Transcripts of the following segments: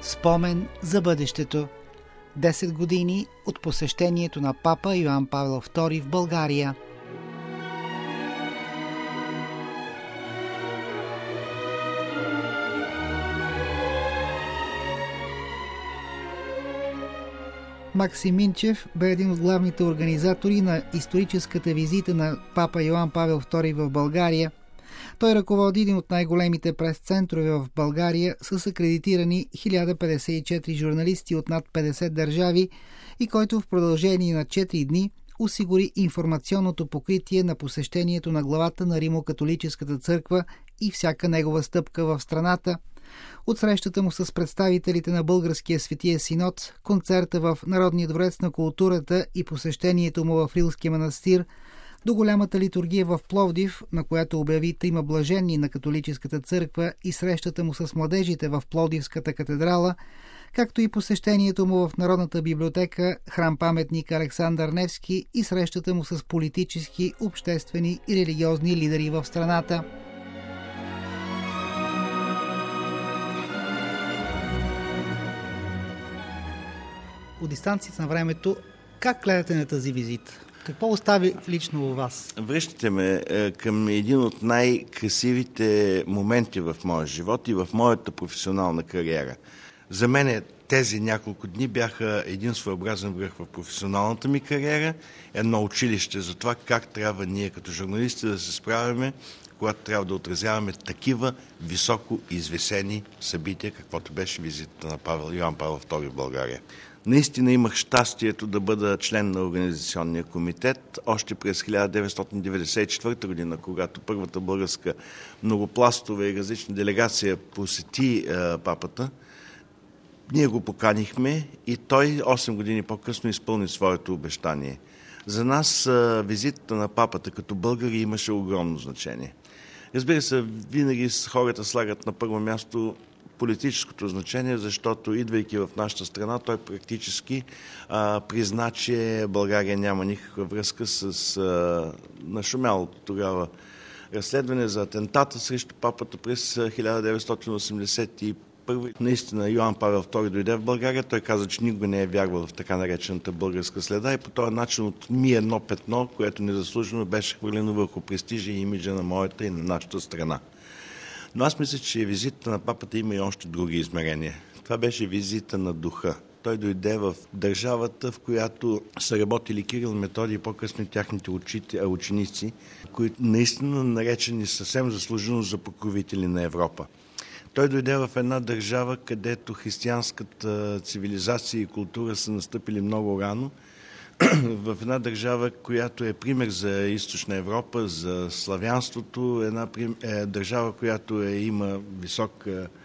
Спомен за бъдещето. 10 години от посещението на папа Йоан Павел II в България. Максим Минчев бе един от главните организатори на историческата визита на папа Йоан Павел II в България. Той ръководи един от най-големите прес-центрове в България с акредитирани 1054 журналисти от над 50 държави и който в продължение на 4 дни осигури информационното покритие на посещението на главата на Римо-католическата църква и всяка негова стъпка в страната. От срещата му с представителите на Българския Светия Синод, концерта в Народния дворец на културата и посещението му в Рилския манастир, до голямата литургия в Пловдив, на която обяви 3 блаженни на католическата църква, и срещата му с младежите в Пловдивската катедрала, както и посещението му в Народната библиотека, храм-паметник Александър Невски и срещата му с политически, обществени и религиозни лидери в страната. От дистанцията на времето, как гледате на тази визита? Какво остави лично у вас? Връщате ме към един от най-красивите моменти в моя живот и в моята професионална кариера. За мен тези няколко дни бяха един своеобразен връх в професионалната ми кариера, едно училище за това как трябва ние като журналисти да се справяме, когато трябва да отразяваме такива високо извисени събития, каквото беше визитата на Йоан Павел II в България. Наистина имах щастието да бъда член на Организационния комитет още през 1994 година, когато първата българска многопластова и различна делегация посети папата. Ние го поканихме и той 8 години по-късно изпълни своето обещание. За нас визитата на папата като българи имаше огромно значение. Разбира се, винаги хората слагат на първо място политическото значение, защото идвайки в нашата страна, той практически призна, че България няма никаква връзка с нашумялото тогава разследване за атентата срещу папата през 1981. Наистина Йоан Павел II дойде в България. Той каза, че никога не е вярвал в така наречената българска следа и по този начин отми едно петно, което незаслужено беше хвърлено върху престижа и имиджа на моята и на нашата страна. Но аз мисля, че визитата на папата има и още други измерения. Това беше визита на духа. Той дойде в държавата, в която са работили Кирил, Методий и по-късно тяхните ученици, които наистина наречени съвсем заслужено за покровители на Европа. Той дойде в една държава, където християнската цивилизация и култура са настъпили много рано, в една държава, която е пример за източна Европа, за славянството, една държава, която има висок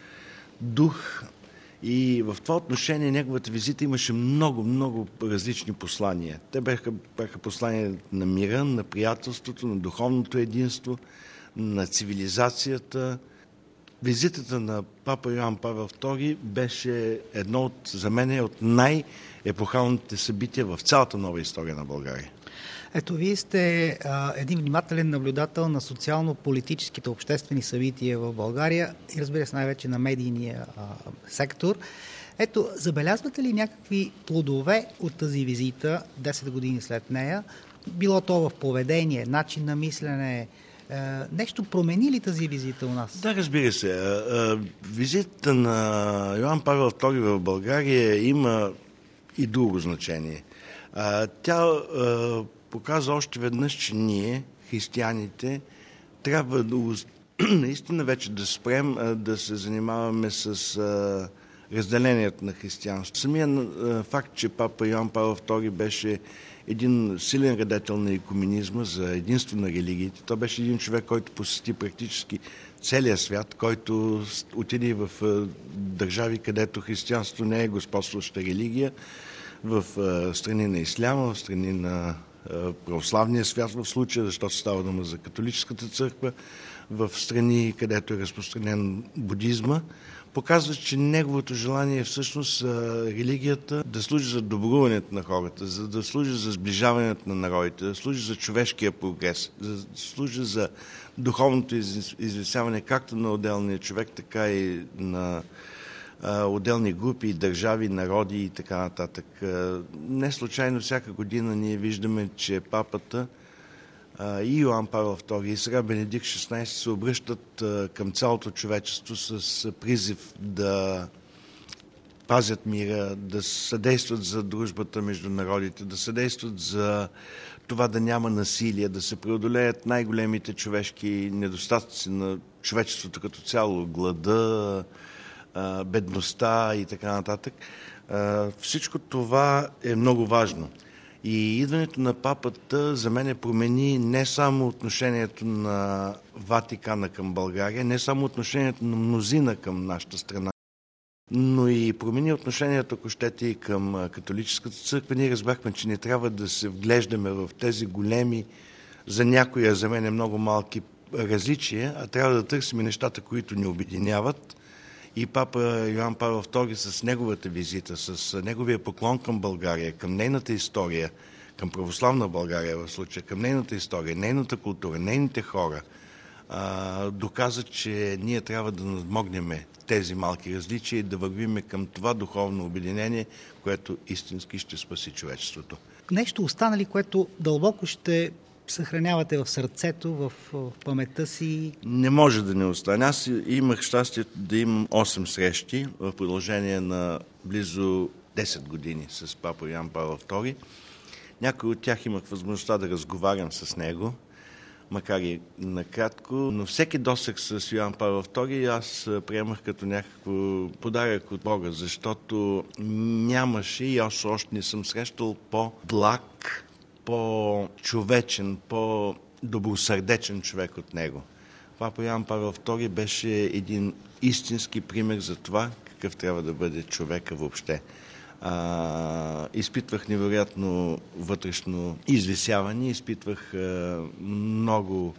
дух. И в това отношение неговата визита имаше много различни послания. Те бяха послания на мира, на приятелството, на духовното единство, на цивилизацията. Визитата на папа Йоан Павел II беше едно за мен от най-епохалните събития в цялата нова история на България. Ето, вие сте един внимателен наблюдател на социално-политическите обществени събития в България и разбира се най-вече на медийния сектор. Ето, забелязвате ли някакви плодове от тази визита 10 години след нея? Било то в поведение, начин на мислене, нещо промени ли тази визита у нас? Да, разбира се. Визитата на Йоан Павел II в България има и друго значение. Тя показва още веднъж, че ние, християните, трябва наистина вече да спрем да се занимаваме с разделението на християнството. Самия факт, че папа Йоан Павел II беше един силен радетел на екуменизма за единство на религиите. Той беше един човек, който посети практически целия свят, който отиде в държави, където християнството не е господстваща религия, в страни на исляма, в страни на православния свят в случая, защото става дума за католическата църква, в страни, където е разпространен будизма, показва, че неговото желание е всъщност религията да служи за добруването на хората, да служи за сближаването на народите, да служи за човешкия прогрес, да служи за духовното извисяване както на отделния човек, така и на отделни групи, държави, народи и така нататък. Не случайно всяка година ние виждаме, че папата и Йоан Павел II и сега Бенедикт XVI се обръщат към цялото човечество с призив да пазят мира, да съдействат за дружбата между народите, да съдействат за това да няма насилие, да се преодолеят най-големите човешки недостатъци на човечеството като цяло, глада, бедността и така нататък. Всичко това е много важно. И идването на папата за мен промени не само отношението на Ватикана към България, не само отношението на мнозина към нашата страна, но и промени отношението, ако щете, и към католическата църква. Ние разбрахме, че не трябва да се вглеждаме в тези големи, за някои, за мен много малки различия, а трябва да търсим нещата, които ни обединяват. И папа Йоан Павел II с неговата визита, с неговия поклон към България, към нейната история, към православна България в случая, към нейната история, нейната култура, нейните хора, доказа, че ние трябва да надмогнем тези малки различия и да вървиме към това духовно обединение, което истински ще спаси човечеството. Нещо остана ли, което дълбоко ще съхранявате в сърцето, в паметта си? Не може да не остане. Аз имах щастието да имам 8 срещи в продължение на близо 10 години с папа Йоан Павел II. Някои от тях имах възможността да разговарям с него, макар и накратко, но всеки досег с Йоан Павел II аз приемах като някакво подарък от Бога, защото нямаше и аз още не съм срещал по-благ, по-човечен, по-добросърдечен човек от него. Папа Йоан Павел II беше един истински пример за това, какъв трябва да бъде човека въобще. Изпитвах невероятно вътрешно извисяване, изпитвах много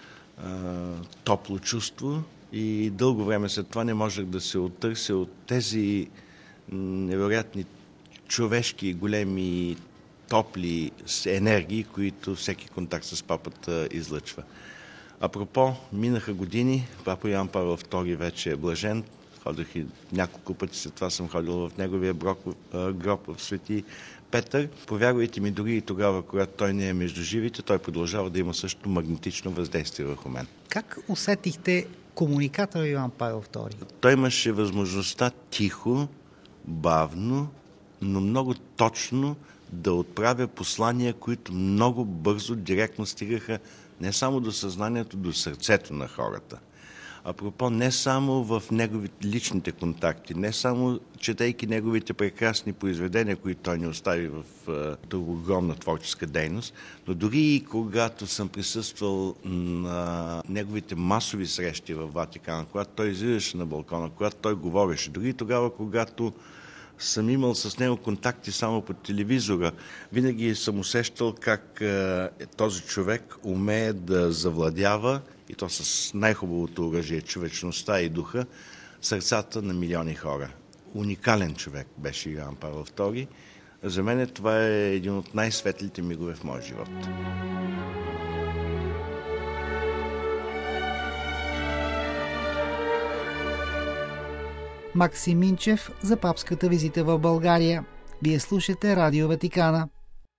топло чувство и дълго време след това не можех да се оттърся от тези невероятни човешки големи топли енергии, които всеки контакт с папата излъчва. Апропо, минаха години, папа Йоан Павел II вече е блажен. Ходих и няколко пъти след това съм ходил в неговия гроб в Свети Петър. Повярвайте ми, дори и тогава, когато той не е между живите, той продължава да има също магнетично въздействие върху мен. Как усетихте комуникатора Йоан Павел II? Той имаше възможността тихо, бавно, но много точно да отправя послания, които много бързо, директно стигаха не само до съзнанието, до сърцето на хората. Апропо, не само в неговите личните контакти, не само четейки неговите прекрасни произведения, които той ни остави в огромна творческа дейност, но дори и когато съм присъствал на неговите масови срещи в Ватикана, когато той излизаше на балкона, когато той говореше, дори тогава, когато съм имал с него контакти само по телевизора, винаги съм усещал как този човек умее да завладява, и то с най-хубавото оръжие, човечността и духа, сърцата на милиони хора. Уникален човек беше Йоан Павел II. За мен това е един от най-светлите мигове в моя живот. Максим Минчев за папската визита в България. Вие слушате Радио Ватикана.